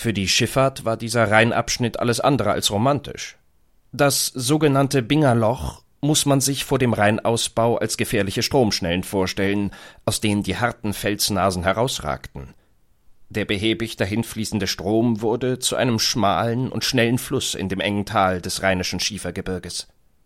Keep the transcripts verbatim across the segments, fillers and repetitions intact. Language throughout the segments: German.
Für die Schifffahrt war dieser Rheinabschnitt alles andere als romantisch. Das sogenannte Binger Loch muss man sich vor dem Rheinausbau als gefährliche Stromschnellen vorstellen, aus denen die harten Felsnasen herausragten. Der behäbig dahinfließende Strom wurde zu einem schmalen und schnellen Fluss in dem engen Tal des Rheinischen Schiefergebirges.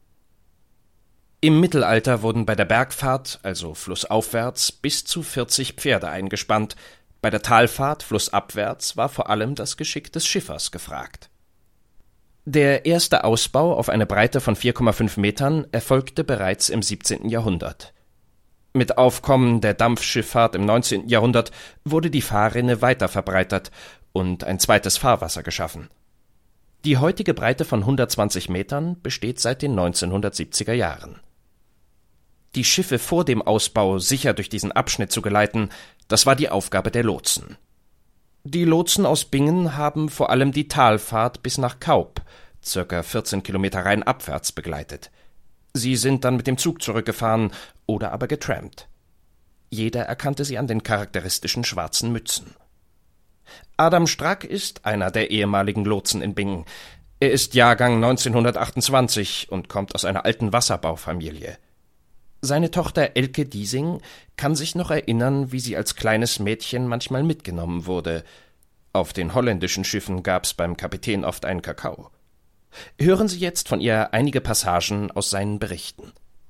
Im Mittelalter wurden bei der Bergfahrt, also flussaufwärts, bis zu vierzig Pferde eingespannt. Bei der Talfahrt flussabwärts war vor allem das Geschick des Schiffers gefragt. Der erste Ausbau auf eine Breite von vier Komma fünf Metern erfolgte bereits im siebzehnten Jahrhundert. Mit Aufkommen der Dampfschifffahrt im neunzehnten Jahrhundert wurde die Fahrrinne weiter verbreitert und ein zweites Fahrwasser geschaffen. Die heutige Breite von hundertzwanzig Metern besteht seit den neunzehnhundertsiebziger Jahren. Die Schiffe vor dem Ausbau sicher durch diesen Abschnitt zu geleiten, das war die Aufgabe der Lotsen. Die Lotsen aus Bingen haben vor allem die Talfahrt bis nach Kaup, circa vierzehn Kilometer rheinabwärts, begleitet. Sie sind dann mit dem Zug zurückgefahren oder aber getrampt. Jeder erkannte sie an den charakteristischen schwarzen Mützen. Adam Strack ist einer der ehemaligen Lotsen in Bingen. Er ist Jahrgang neunzehnhundertachtundzwanzig und kommt aus einer alten Wasserbaufamilie. Seine Tochter Elke Diesing kann sich noch erinnern, wie sie als kleines Mädchen manchmal mitgenommen wurde. Auf den holländischen Schiffen gab's beim Kapitän oft einen Kakao. Hören Sie jetzt von ihr einige Passagen aus seinen Berichten.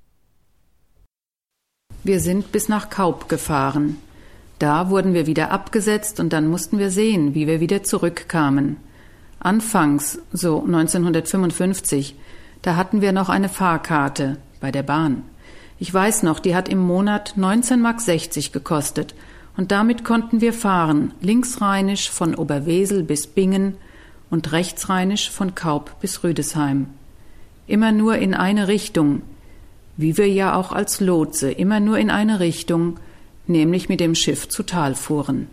Wir sind bis nach Kaup gefahren. Da wurden wir wieder abgesetzt und dann mussten wir sehen, wie wir wieder zurückkamen. Anfangs, so neunzehnhundertfünfundfünfzig, da hatten wir noch eine Fahrkarte bei der Bahn. Ich weiß noch, die hat im Monat neunzehn Mark sechzig gekostet und damit konnten wir fahren, linksrheinisch von Oberwesel bis Bingen und rechtsrheinisch von Kaup bis Rüdesheim. Immer nur in eine Richtung, wie wir ja auch als Lotse immer nur in eine Richtung, nämlich mit dem Schiff zu Tal fuhren.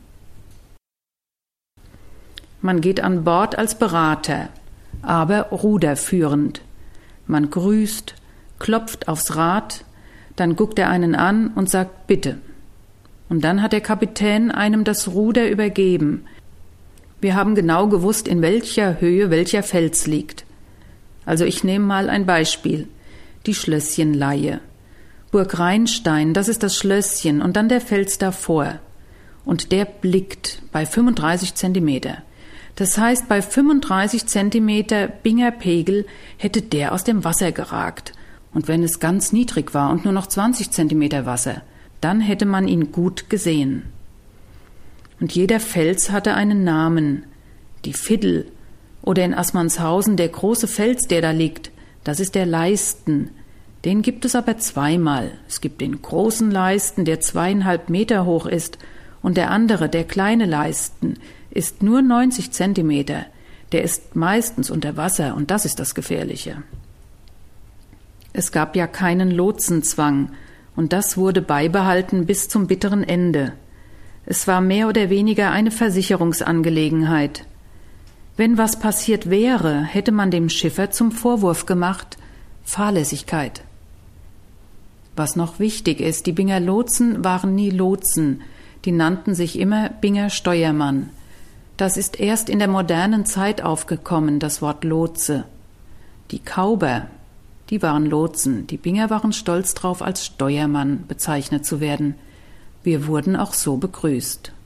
Man geht an Bord als Berater, aber ruderführend. Man grüßt, klopft aufs Rad, dann guckt er einen an und sagt Bitte. Und dann hat der Kapitän einem das Ruder übergeben. Wir haben genau gewusst, in welcher Höhe welcher Fels liegt. Also ich nehme mal ein Beispiel. Die Schlösschenleihe. Burg Rheinstein, das ist das Schlösschen und dann der Fels davor. Und der blickt bei fünfunddreißig Zentimeter. Das heißt, bei fünfunddreißig Zentimeter Binger Pegel hätte der aus dem Wasser geragt. Und wenn es ganz niedrig war und nur noch zwanzig Zentimeter Wasser, dann hätte man ihn gut gesehen. Und jeder Fels hatte einen Namen. Die Fiddel oder in Assmannshausen der große Fels, der da liegt, das ist der Leisten. Den gibt es aber zweimal. Es gibt den großen Leisten, der zweieinhalb Meter hoch ist, und der andere, der kleine Leisten, ist nur neunzig Zentimeter. Der ist meistens unter Wasser und das ist das Gefährliche. Es gab ja keinen Lotsenzwang und das wurde beibehalten bis zum bitteren Ende. Es war mehr oder weniger eine Versicherungsangelegenheit. Wenn was passiert wäre, hätte man dem Schiffer zum Vorwurf gemacht, Fahrlässigkeit. Was noch wichtig ist, die Binger Lotsen waren nie Lotsen, die nannten sich immer Binger Steuermann. Das ist erst in der modernen Zeit aufgekommen, das Wort Lotse. Die Kauber, die waren Lotsen, die Binger waren stolz drauf, als Steuermann bezeichnet zu werden. Wir wurden auch so begrüßt.